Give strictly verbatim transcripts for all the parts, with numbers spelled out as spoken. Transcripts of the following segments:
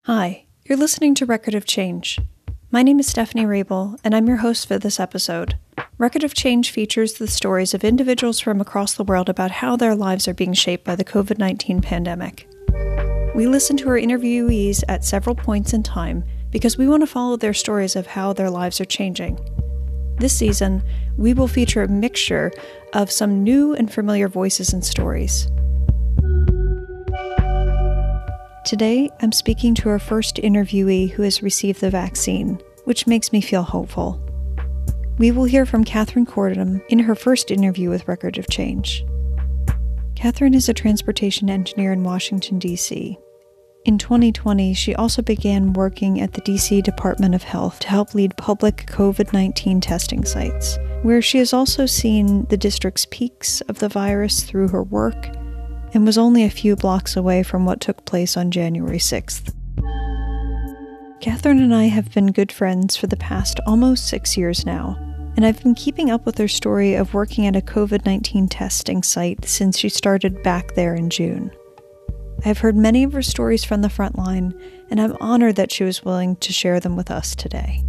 Hi, you're listening to Record of Change. My name is Stephanie Rabel, and I'm your host for this episode. Record of Change features the stories of individuals from across the world about how their lives are being shaped by the covid nineteen pandemic. We listen to our interviewees at several points in time because we want to follow their stories of how their lives are changing. This season, we will feature a mixture of some new and familiar voices and stories. Today, I'm speaking to our first interviewee who has received the vaccine, which makes me feel hopeful. We will hear from Catherine Cordham in her first interview with Record of Change. Catherine is a transportation engineer in Washington, D C. In twenty twenty, she also began working at the D C Department of Health to help lead public covid nineteen testing sites, where she has also seen the district's peaks of the virus through her work and was only a few blocks away from what took place on January sixth. Catherine and I have been good friends for the past almost six years now, and I've been keeping up with her story of working at a covid nineteen testing site since she started back there in June. I've heard many of her stories from the front line, and I'm honored that she was willing to share them with us today.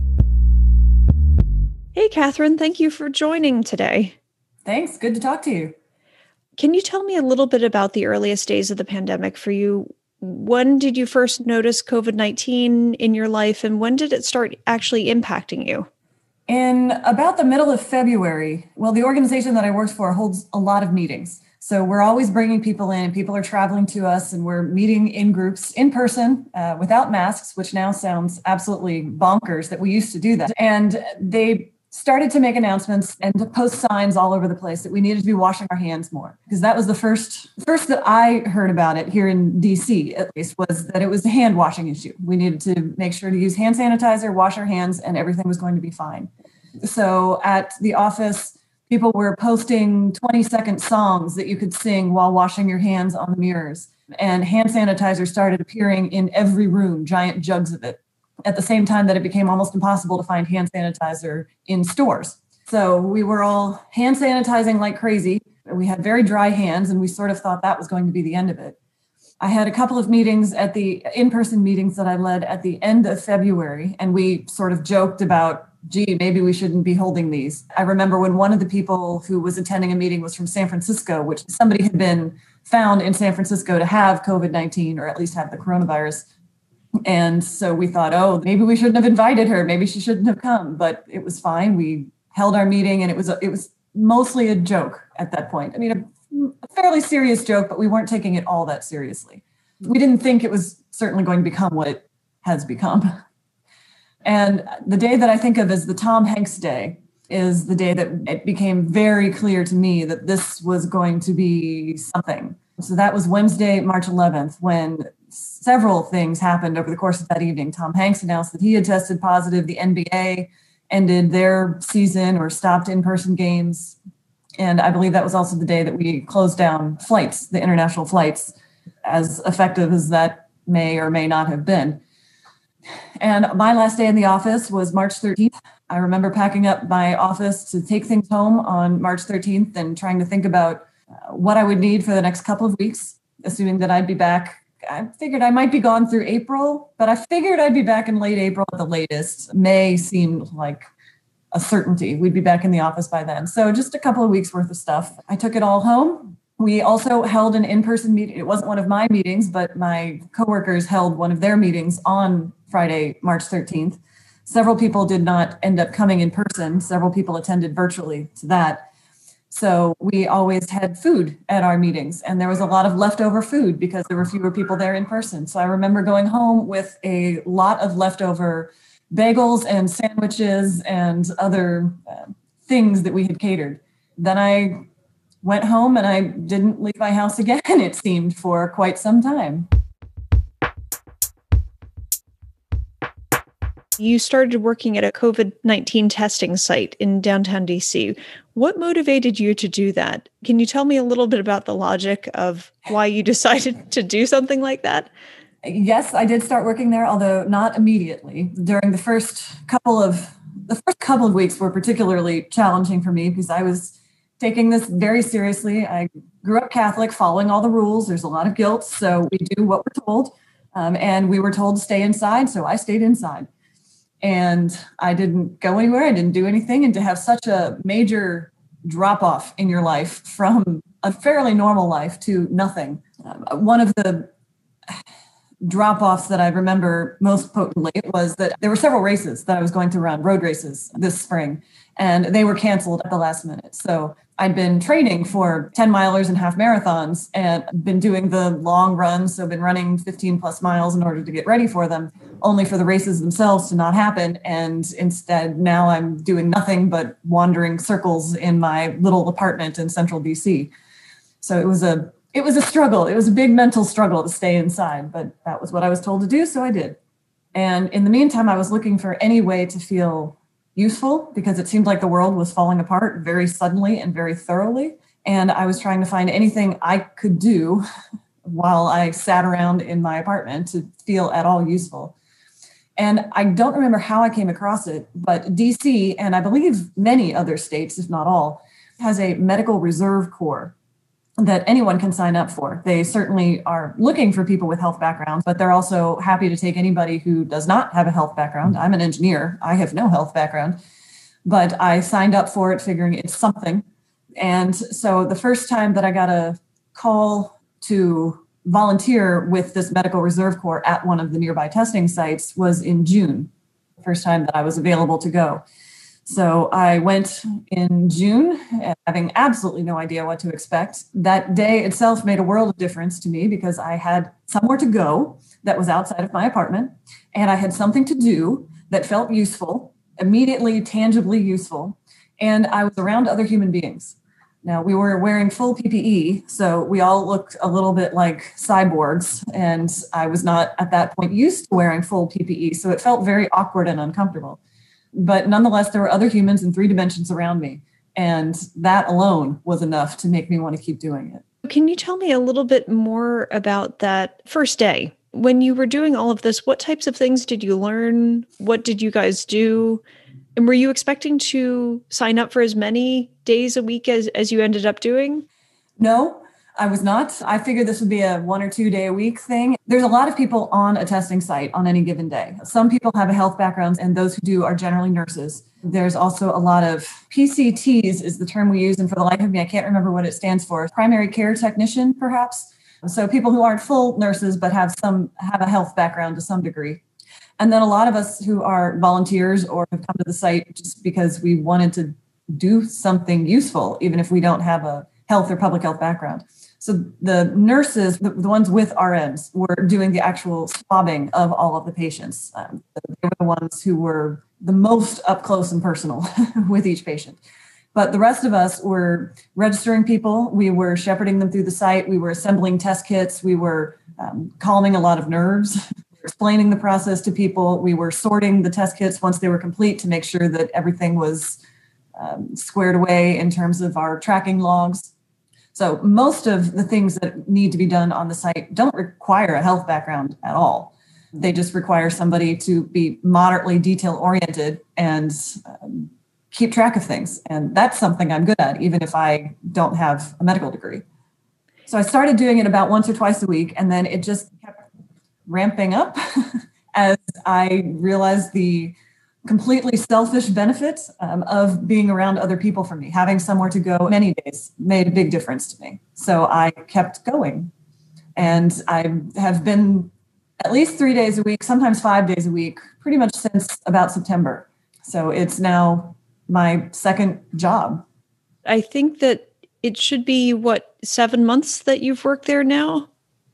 Hey, Catherine, thank you for joining today. Thanks. Good to talk to you. Can you tell me a little bit about the earliest days of the pandemic for you? When did you first notice covid nineteen in your life, and when did it start actually impacting you? In about the middle of February, well, the organization that I worked for holds a lot of meetings. So we're always bringing people in, and people are traveling to us, and we're meeting in groups in person uh, without masks, which now sounds absolutely bonkers that we used to do that. And they started to make announcements and to post signs all over the place that we needed to be washing our hands more, because that was the first first that I heard about it here in D C, at least, was that it was a hand washing issue. We needed to make sure to use hand sanitizer, wash our hands, and everything was going to be fine. So at the office, people were posting twenty second songs that you could sing while washing your hands on the mirrors. And hand sanitizer started appearing in every room, giant jugs of it, at the same time that it became almost impossible to find hand sanitizer in stores. So we were all hand sanitizing like crazy. We had very dry hands, and we sort of thought that was going to be the end of it. I had a couple of meetings at the in-person meetings that I led at the end of February, and we sort of joked about, gee, maybe we shouldn't be holding these. I remember when one of the people who was attending a meeting was from San Francisco, which somebody had been found in San Francisco to have covid nineteen, or at least have the coronavirus. And so we thought, oh, maybe we shouldn't have invited her. Maybe she shouldn't have come, but it was fine. We held our meeting, and it was it was mostly a joke at that point. I mean, a, a fairly serious joke, but we weren't taking it all that seriously. We didn't think it was certainly going to become what it has become. And the day that I think of as the Tom Hanks day is the day that it became very clear to me that this was going to be something. So that was Wednesday, March eleventh, when several things happened over the course of that evening. Tom Hanks announced that he had tested positive. The N B A ended their season or stopped in-person games. And I believe that was also the day that we closed down flights, the international flights, as effective as that may or may not have been. And my last day in the office was March thirteenth. I remember packing up my office to take things home on March thirteenth and trying to think about uh, what I would need for the next couple of weeks, assuming that I'd be back. I figured I might be gone through April, but I figured I'd be back in late April at the latest. May seemed like a certainty. We'd be back in the office by then. So just a couple of weeks worth of stuff. I took it all home. We also held an in-person meeting. It wasn't one of my meetings, but my coworkers held one of their meetings on Friday, March thirteenth. Several people did not end up coming in person. Several people attended virtually to that. So we always had food at our meetings, and there was a lot of leftover food because there were fewer people there in person. So I remember going home with a lot of leftover bagels and sandwiches and other uh, things that we had catered. Then I went home and I didn't leave my house again, it seemed, for quite some time. You started working at a covid nineteen testing site in downtown D C. What motivated you to do that? Can you tell me a little bit about the logic of why you decided to do something like that? Yes, I did start working there, although not immediately. During the first couple of the first couple of weeks were particularly challenging for me because I was taking this very seriously. I grew up Catholic, following all the rules. There's a lot of guilt, so we do what we're told. Um, and we were told to stay inside, so I stayed inside. And I didn't go anywhere. I didn't do anything. And to have such a major drop off in your life from a fairly normal life to nothing. Um, one of the drop offs that I remember most potently was that there were several races that I was going to run, road races this spring, and they were canceled at the last minute. So I'd been training for ten milers and half marathons and been doing the long runs. So I've been running fifteen plus miles in order to get ready for them, only for the races themselves to not happen. And instead, now I'm doing nothing but wandering circles in my little apartment in central D C. So it was a It was a struggle. It was a big mental struggle to stay inside, but that was what I was told to do, so I did. And in the meantime, I was looking for any way to feel useful because it seemed like the world was falling apart very suddenly and very thoroughly. And I was trying to find anything I could do while I sat around in my apartment to feel at all useful. And I don't remember how I came across it, but D C, and I believe many other states, if not all, has a medical reserve corps that anyone can sign up for. They certainly are looking for people with health backgrounds, but they're also happy to take anybody who does not have a health background. I'm an engineer. I have no health background, but I signed up for it figuring it's something. And so the first time that I got a call to volunteer with this medical reserve corps at one of the nearby testing sites was in June, the first time that I was available to go. So I went in June, having absolutely no idea what to expect. That day itself made a world of difference to me because I had somewhere to go that was outside of my apartment, and I had something to do that felt useful, immediately, tangibly useful, and I was around other human beings. Now, we were wearing full P P E, so we all looked a little bit like cyborgs, and I was not at that point used to wearing full P P E, so it felt very awkward and uncomfortable. But nonetheless, there were other humans in three dimensions around me. And that alone was enough to make me want to keep doing it. Can you tell me a little bit more about that first day? When you were doing all of this, what types of things did you learn? What did you guys do? And were you expecting to sign up for as many days a week as, as you ended up doing? No, I was not. I figured this would be a one or two day a week thing. There's a lot of people on a testing site on any given day. Some people have a health background, and those who do are generally nurses. There's also a lot of P C Ts is the term we use. And for the life of me, I can't remember what it stands for. Primary care technician, perhaps. So people who aren't full nurses, but have some have a health background to some degree. And then a lot of us who are volunteers or have come to the site just because we wanted to do something useful, even if we don't have a health or public health background. So the nurses, the, the ones with R Ns, were doing the actual swabbing of all of the patients. Um, they were the ones who were the most up close and personal with each patient. But the rest of us were registering people. We were shepherding them through the site. We were assembling test kits. We were um, calming a lot of nerves, explaining the process to people. We were sorting the test kits once they were complete to make sure that everything was um, squared away in terms of our tracking logs. So most of the things that need to be done on the site don't require a health background at all. They just require somebody to be moderately detail oriented and um, keep track of things. And that's something I'm good at, even if I don't have a medical degree. So I started doing it about once or twice a week, and then it just kept ramping up as I realized the completely selfish benefits um, of being around other people for me. Having somewhere to go many days made a big difference to me. So I kept going. And I have been at least three days a week, sometimes five days a week, pretty much since about September. So it's now my second job. I think that it should be, what, seven months that you've worked there now?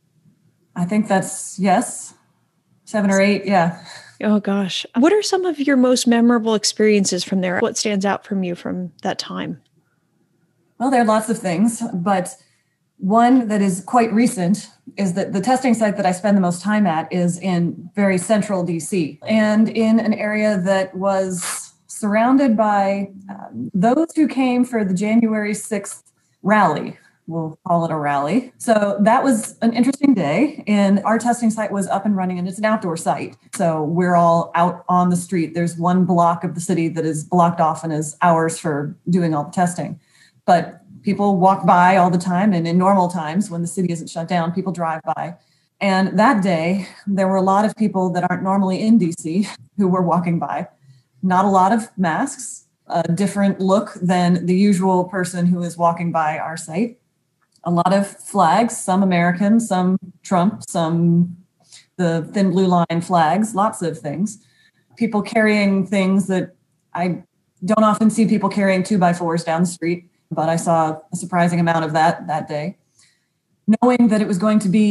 I think that's, yes, seven or eight, yeah. Oh, gosh. What are some of your most memorable experiences from there? What stands out from you from that time? Well, there are lots of things, but one that is quite recent is that the testing site that I spend the most time at is in very central D C and in an area that was surrounded by um, those who came for the January sixth rally. We'll call it a rally. So that was an interesting day. And our testing site was up and running, and it's an outdoor site. So we're all out on the street. There's one block of the city that is blocked off and is ours for doing all the testing. But people walk by all the time. And in normal times, when the city isn't shut down, people drive by. And that day, there were a lot of people that aren't normally in D C who were walking by. Not a lot of masks, a different look than the usual person who is walking by our site. A lot of flags, some American, some Trump, some the thin blue line flags, lots of things. People carrying things that I don't often see people carrying two by fours down the street, but I saw a surprising amount of that that day. Knowing that it was going to be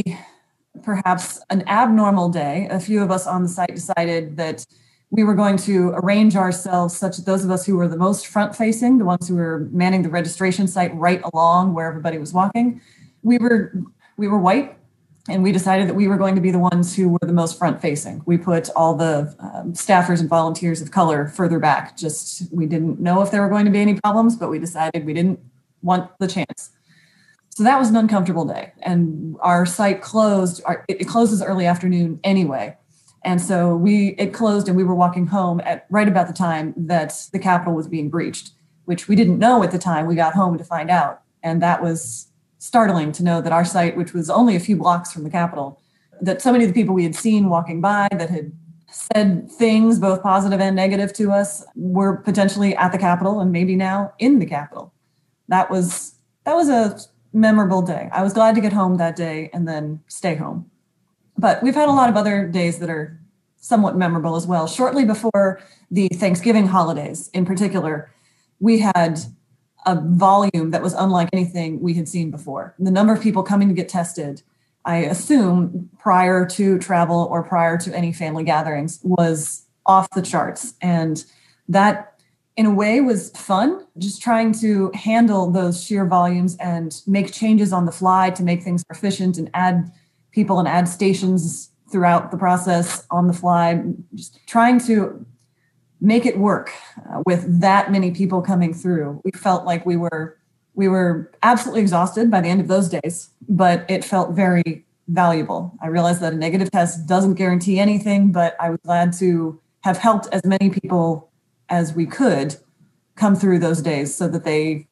perhaps an abnormal day, a few of us on the site decided that we were going to arrange ourselves such that those of us who were the most front-facing, the ones who were manning the registration site right along where everybody was walking, we were we were white, and we decided that we were going to be the ones who were the most front-facing. We put all the um, staffers and volunteers of color further back. Just we didn't know if there were going to be any problems, but we decided we didn't want the chance. So that was an uncomfortable day, and our site closed. Our, it closes early afternoon anyway, and so we it closed, and we were walking home at right about the time that the Capitol was being breached, which we didn't know at the time. We got home to find out, and that was startling to know that our site, which was only a few blocks from the Capitol, that so many of the people we had seen walking by that had said things both positive and negative to us were potentially at the Capitol and maybe now in the Capitol. That was that was a memorable day. I was glad to get home that day and then stay home. But we've had a lot of other days that are somewhat memorable as well. Shortly before the Thanksgiving holidays in particular, we had a volume that was unlike anything we had seen before. The number of people coming to get tested, I assume prior to travel or prior to any family gatherings, was off the charts. And that in a way was fun, just trying to handle those sheer volumes and make changes on the fly to make things efficient and add people and add stations throughout the process on the fly, just trying to make it work uh, with that many people coming through. We felt like we were we were absolutely exhausted by the end of those days, but it felt very valuable. I realized that a negative test doesn't guarantee anything, but I was glad to have helped as many people as we could come through those days so that they,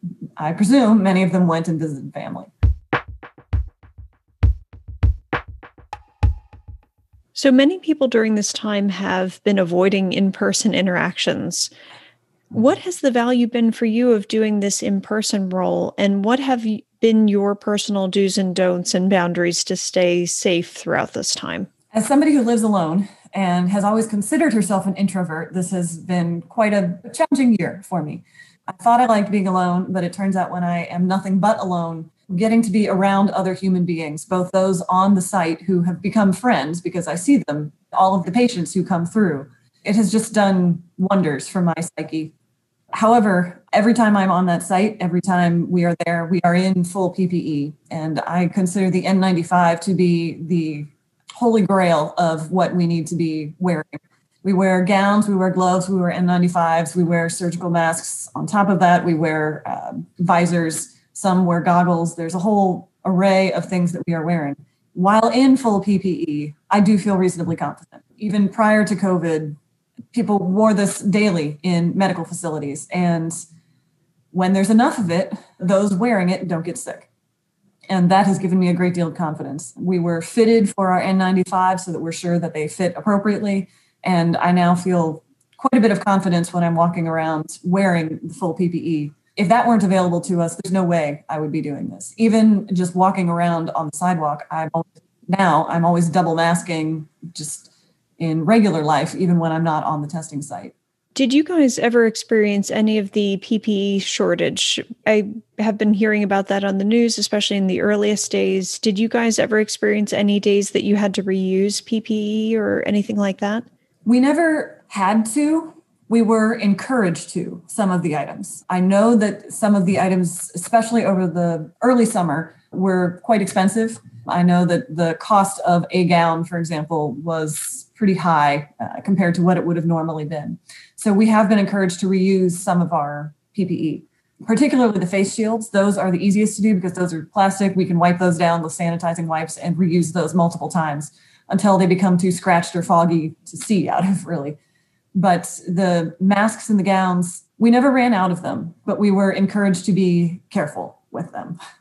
I presume, many of them went and visited family. So many people during this time have been avoiding in-person interactions. What has the value been for you of doing this in-person role, and what have been your personal do's and don'ts and boundaries to stay safe throughout this time? As somebody who lives alone and has always considered herself an introvert, this has been quite a challenging year for me. I thought I liked being alone, but it turns out when I am nothing but alone, getting to be around other human beings, both those on the site who have become friends because I see them, all of the patients who come through, it has just done wonders for my psyche. However, every time I'm on that site, every time we are there, we are in full P P E. And I consider the N ninety-five to be the holy grail of what we need to be wearing. We wear gowns, we wear gloves, we wear N ninety-fives, we wear surgical masks. On top of that, we wear uh, visors, some wear goggles. There's a whole array of things that we are wearing. While in full P P E, I do feel reasonably confident. Even prior to COVID, people wore this daily in medical facilities. And when there's enough of it, those wearing it don't get sick. And that has given me a great deal of confidence. We were fitted for our N ninety-five so that we're sure that they fit appropriately. And I now feel quite a bit of confidence when I'm walking around wearing the full P P E. If that weren't available to us, there's no way I would be doing this. Even just walking around on the sidewalk, I'm always, now I'm always double masking just in regular life, even when I'm not on the testing site. Did you guys ever experience any of the P P E shortage? I have been hearing about that on the news, especially in the earliest days. Did you guys ever experience any days that you had to reuse P P E or anything like that? We never had to. We were encouraged to some of the items. I know that some of the items, especially over the early summer, were quite expensive. I know that the cost of a gown, for example, was pretty high uh, compared to what it would have normally been. So we have been encouraged to reuse some of our P P E, particularly the face shields. Those are the easiest to do because those are plastic. We can wipe those down with sanitizing wipes and reuse those multiple times until they become too scratched or foggy to see out of, really. But the masks and the gowns, we never ran out of them, but we were encouraged to be careful with them.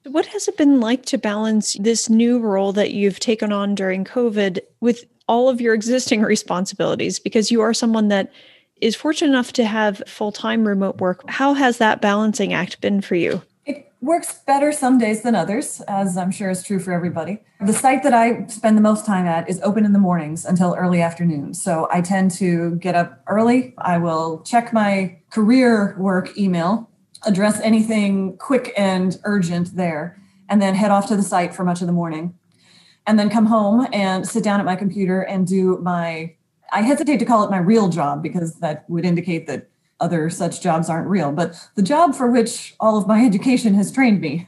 What has it been like to balance this new role that you've taken on during COVID with all of your existing responsibilities? Because you are someone that is fortunate enough to have full-time remote work. How has that balancing act been for you? It works better some days than others, as I'm sure is true for everybody. The site that I spend the most time at is open in the mornings until early afternoon. So I tend to get up early. I will check my career work email, address anything quick and urgent there, and then head off to the site for much of the morning. And then come home and sit down at my computer and do my, I hesitate to call it my real job because that would indicate that other such jobs aren't real, but the job for which all of my education has trained me.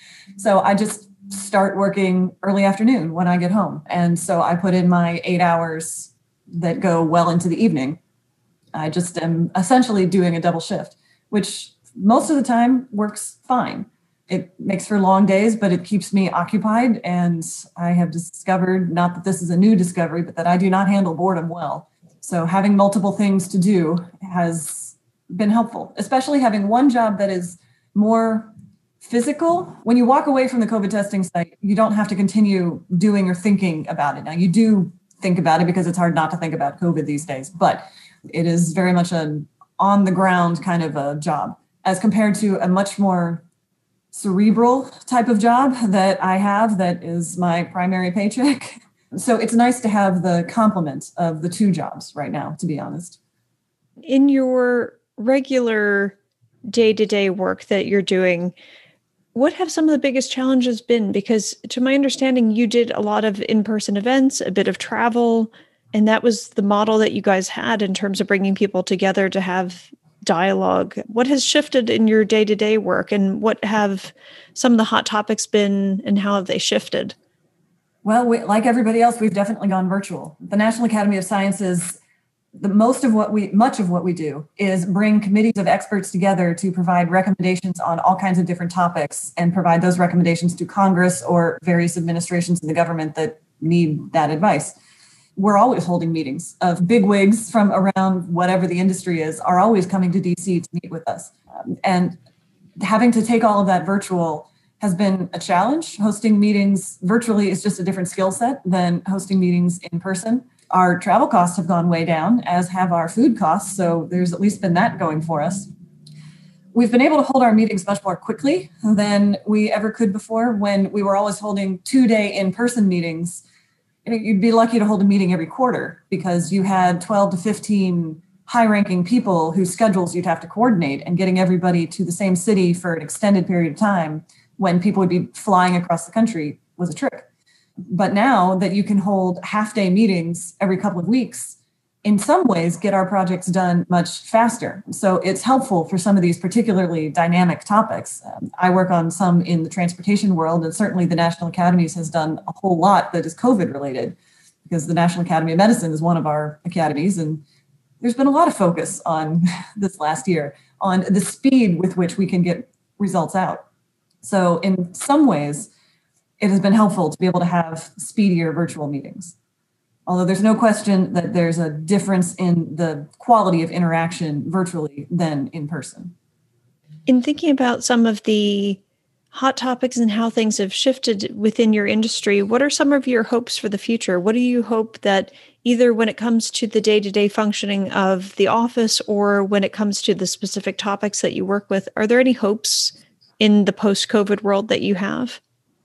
So I just start working early afternoon when I get home. And so I put in my eight hours that go well into the evening. I just am essentially doing a double shift, which most of the time works fine. It makes for long days, but it keeps me occupied. And I have discovered, not that this is a new discovery, but that I do not handle boredom well. So having multiple things to do has been helpful, especially having one job that is more physical. When you walk away from the COVID testing site, you don't have to continue doing or thinking about it. Now, you do think about it because it's hard not to think about COVID these days, but it is very much an on the ground kind of a job as compared to a much more cerebral type of job that I have that is my primary paycheck. So it's nice to have the complement of the two jobs right now, to be honest. In your regular day-to-day work that you're doing, what have some of the biggest challenges been? Because to my understanding, you did a lot of in-person events, a bit of travel, and that was the model that you guys had in terms of bringing people together to have dialogue. What has shifted in your day-to-day work, and what have some of the hot topics been, and how have they shifted? Well, we, like everybody else, we've definitely gone virtual. The National Academy of Sciences, the most of what we, much of what we do is bring committees of experts together to provide recommendations on all kinds of different topics and provide those recommendations to Congress or various administrations in the government that need that advice. We're always holding meetings of bigwigs from around whatever the industry is, are always coming to D C to meet with us. Um, and having to take all of that virtual has been a challenge. Hosting meetings virtually is just a different skill set than hosting meetings in person. Our travel costs have gone way down, as have our food costs. So there's at least been that going for us. We've been able to hold our meetings much more quickly than we ever could before. When we were always holding two-day in-person meetings, you know, you'd be lucky to hold a meeting every quarter because you had twelve to fifteen high-ranking people whose schedules you'd have to coordinate, and getting everybody to the same city for an extended period of time when people would be flying across the country was a trick. But now that you can hold half-day meetings every couple of weeks, in some ways get our projects done much faster. So it's helpful for some of these particularly dynamic topics. Um, I work on some in the transportation world, and certainly the National Academies has done a whole lot that is COVID related, because the National Academy of Medicine is one of our academies. And there's been a lot of focus on this last year on the speed with which we can get results out. So in some ways, it has been helpful to be able to have speedier virtual meetings. Although there's no question that there's a difference in the quality of interaction virtually than in person. In thinking about some of the hot topics and how things have shifted within your industry, what are some of your hopes for the future? What do you hope that either when it comes to the day-to-day functioning of the office or when it comes to the specific topics that you work with, are there any hopes in the post-COVID world that you have?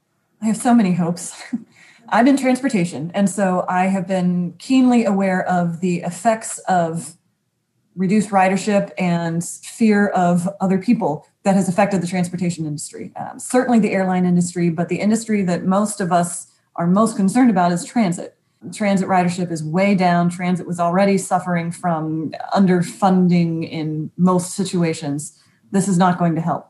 I have so many hopes. I'm in transportation, and so I have been keenly aware of the effects of reduced ridership and fear of other people that has affected the transportation industry. Um, certainly the airline industry, but the industry that most of us are most concerned about is transit. Transit ridership is way down. Transit was already suffering from underfunding in most situations. This is not going to help.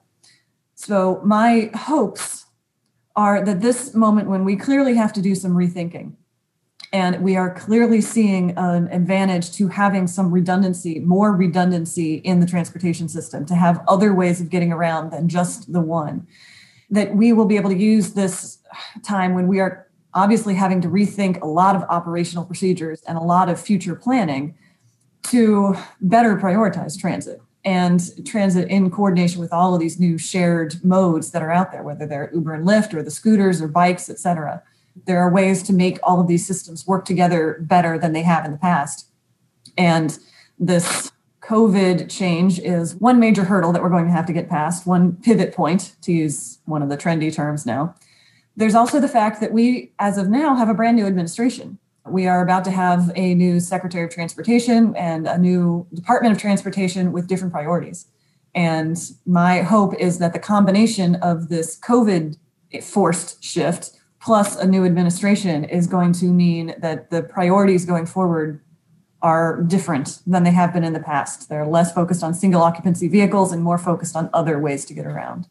So my hopes are that this moment when we clearly have to do some rethinking, and we are clearly seeing an advantage to having some redundancy, more redundancy in the transportation system, to have other ways of getting around than just the one, that we will be able to use this time when we are obviously having to rethink a lot of operational procedures and a lot of future planning to better prioritize transit. and transit in coordination with all of these new shared modes that are out there, whether they're Uber and Lyft or the scooters or bikes, et cetera. There are ways to make all of these systems work together better than they have in the past. And this COVID change is one major hurdle that we're going to have to get past, one pivot point, to use one of the trendy terms now. There's also the fact that we, as of now, have a brand new administration. We are about to have a new Secretary of Transportation and a new Department of Transportation with different priorities. And my hope is that the combination of this COVID forced shift plus a new administration is going to mean that the priorities going forward are different than they have been in the past. They're less focused on single occupancy vehicles and more focused on other ways to get around.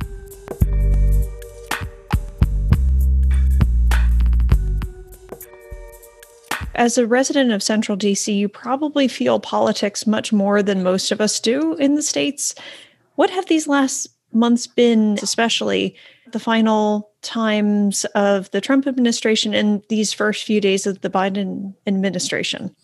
As a resident of Central D C, you probably feel politics much more than most of us do in the States. What have these last months been, especially the final times of the Trump administration and these first few days of the Biden administration?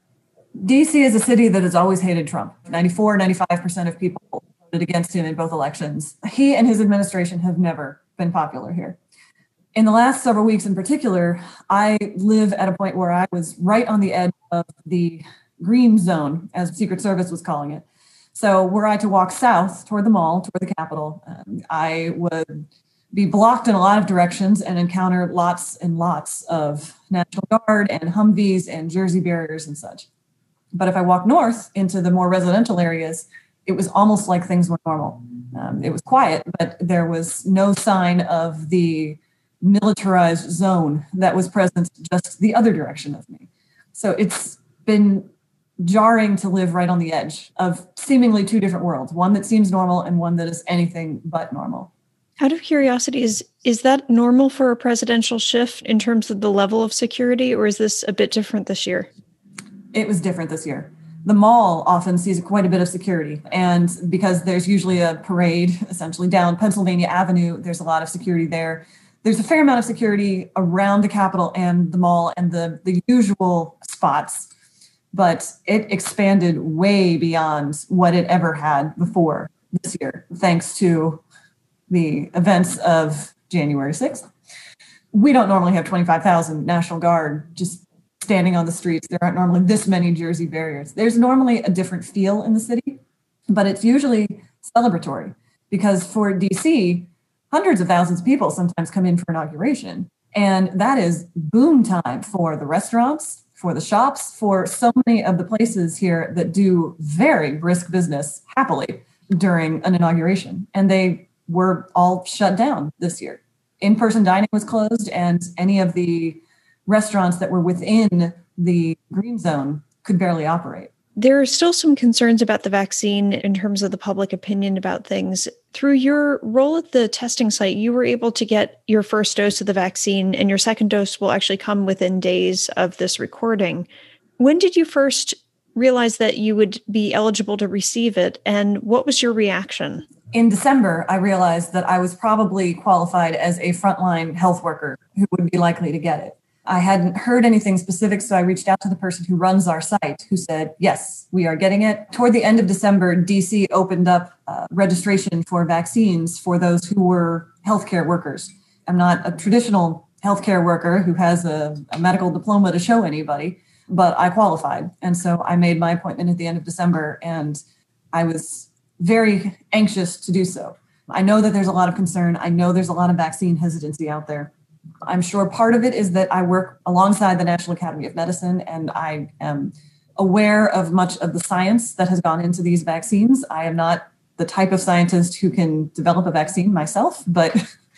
D C is a city that has always hated Trump. ninety-four, ninety-five percent of people voted against him in both elections. He and his administration have never been popular here. In the last several weeks in particular, I live at a point where I was right on the edge of the green zone, as Secret Service was calling it. So were I to walk south toward the mall, toward the Capitol, um, I would be blocked in a lot of directions and encounter lots and lots of National Guard and Humvees and Jersey barriers and such. But if I walk north into the more residential areas, it was almost like things were normal. Um, it was quiet, but there was no sign of the militarized zone that was present just the other direction of me. So it's been jarring to live right on the edge of seemingly two different worlds, one that seems normal and one that is anything but normal. Out of curiosity, is is that normal for a presidential shift in terms of the level of security, or is this a bit different this year? It was different this year. The mall often sees quite a bit of security, and because there's usually a parade essentially down Pennsylvania Avenue, there's a lot of security there. There's a fair amount of security around the Capitol and the mall and the, the usual spots, but it expanded way beyond what it ever had before this year, thanks to the events of January sixth. We don't normally have twenty-five thousand National Guard just standing on the streets. There aren't normally this many Jersey barriers. There's normally a different feel in the city, but it's usually celebratory because for D C, hundreds of thousands of people sometimes come in for inauguration. And that is boom time for the restaurants, for the shops, for so many of the places here that do very brisk business happily during an inauguration. And they were all shut down this year. In-person dining was closed, and any of the restaurants that were within the green zone could barely operate. There are still some concerns about the vaccine in terms of the public opinion about things. Through your role at the testing site, you were able to get your first dose of the vaccine, and your second dose will actually come within days of this recording. When did you first realize that you would be eligible to receive it, and what was your reaction? In December, I realized that I was probably qualified as a frontline health worker who would be likely to get it. I hadn't heard anything specific, so I reached out to the person who runs our site, who said, yes, we are getting it. Toward the end of December, D C opened up uh, registration for vaccines for those who were healthcare workers. I'm not a traditional healthcare worker who has a, a medical diploma to show anybody, but I qualified. And so I made my appointment at the end of December, and I was very anxious to do so. I know that there's a lot of concern. I know there's a lot of vaccine hesitancy out there. I'm sure part of it is that I work alongside the National Academy of Medicine, and I am aware of much of the science that has gone into these vaccines. I am not the type of scientist who can develop a vaccine myself, but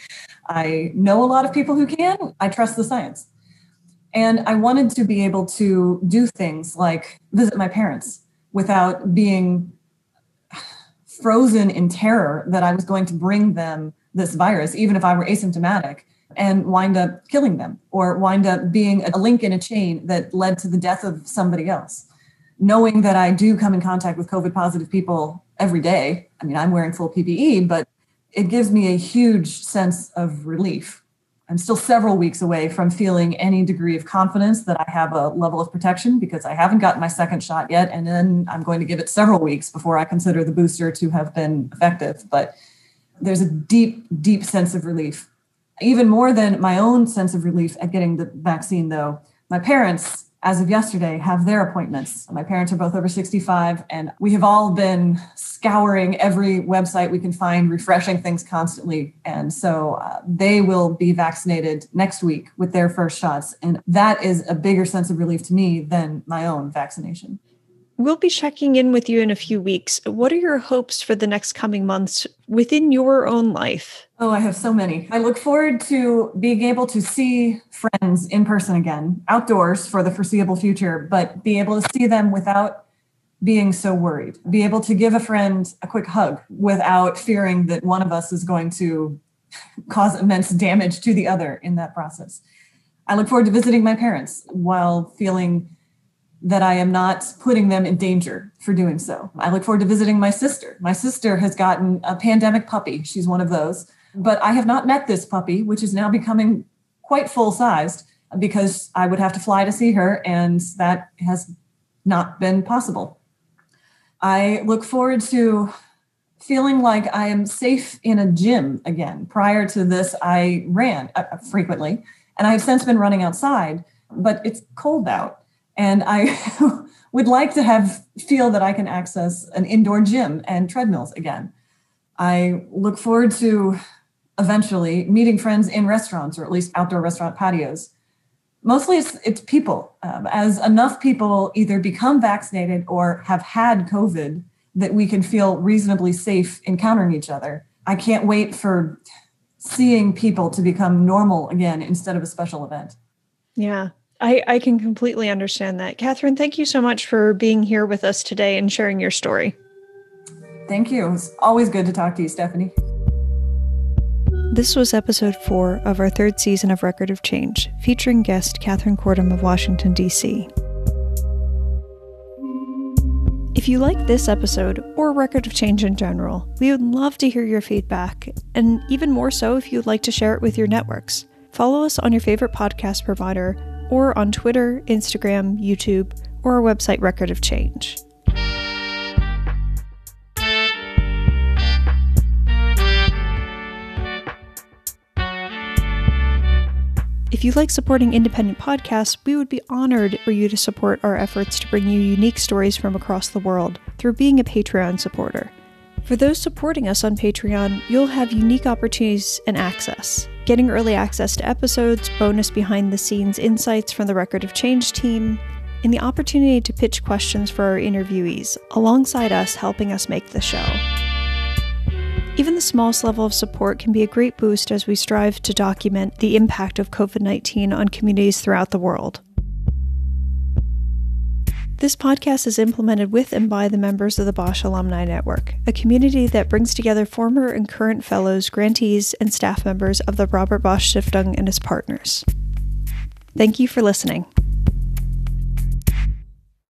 I know a lot of people who can. I trust the science. And I wanted to be able to do things like visit my parents without being frozen in terror that I was going to bring them this virus, even if I were asymptomatic, and wind up killing them or wind up being a link in a chain that led to the death of somebody else. Knowing that I do come in contact with COVID positive people every day. I mean, I'm wearing full P P E, but it gives me a huge sense of relief. I'm still several weeks away from feeling any degree of confidence that I have a level of protection because I haven't gotten my second shot yet. And then I'm going to give it several weeks before I consider the booster to have been effective. But there's a deep, deep sense of relief. Even more than my own sense of relief at getting the vaccine, though, my parents, as of yesterday, have their appointments. My parents are both over sixty-five, and we have all been scouring every website we can find, refreshing things constantly. And so uh, they will be vaccinated next week with their first shots. And that is a bigger sense of relief to me than my own vaccination. We'll be checking in with you in a few weeks. What are your hopes for the next coming months within your own life? Oh, I have so many. I look forward to being able to see friends in person again, outdoors for the foreseeable future, but be able to see them without being so worried. Be able to give a friend a quick hug without fearing that one of us is going to cause immense damage to the other in that process. I look forward to visiting my parents while feeling that I am not putting them in danger for doing so. I look forward to visiting my sister. My sister has gotten a pandemic puppy. She's one of those. But I have not met this puppy, which is now becoming quite full-sized because I would have to fly to see her, and that has not been possible. I look forward to feeling like I am safe in a gym again. Prior to this, I ran uh, frequently, and I have since been running outside, but it's cold out. And I would like to have feel that I can access an indoor gym and treadmills again. I look forward to eventually meeting friends in restaurants, or at least outdoor restaurant patios. Mostly it's, it's people. Um, as enough people either become vaccinated or have had COVID that we can feel reasonably safe encountering each other. I can't wait for seeing people to become normal again instead of a special event. Yeah. I, I can completely understand that. Catherine, thank you so much for being here with us today and sharing your story. Thank you. It's always good to talk to you, Stephanie. This was episode four of our third season of Record of Change, featuring guest Catherine Kortum of Washington, D C. If you like this episode, or Record of Change in general, we would love to hear your feedback, and even more so if you'd like to share it with your networks. Follow us on your favorite podcast provider, or on Twitter, Instagram, YouTube, or our website, Record of Change. If you like supporting independent podcasts, we would be honored for you to support our efforts to bring you unique stories from across the world through being a Patreon supporter. For those supporting us on Patreon, you'll have unique opportunities and access. Getting early access to episodes, bonus behind-the-scenes insights from the Record of Change team, and the opportunity to pitch questions for our interviewees, alongside us helping us make the show. Even the smallest level of support can be a great boost as we strive to document the impact of covid nineteen on communities throughout the world. This podcast is implemented with and by the members of the Bosch Alumni Network, a community that brings together former and current fellows, grantees, and staff members of the Robert Bosch Stiftung and its partners. Thank you for listening.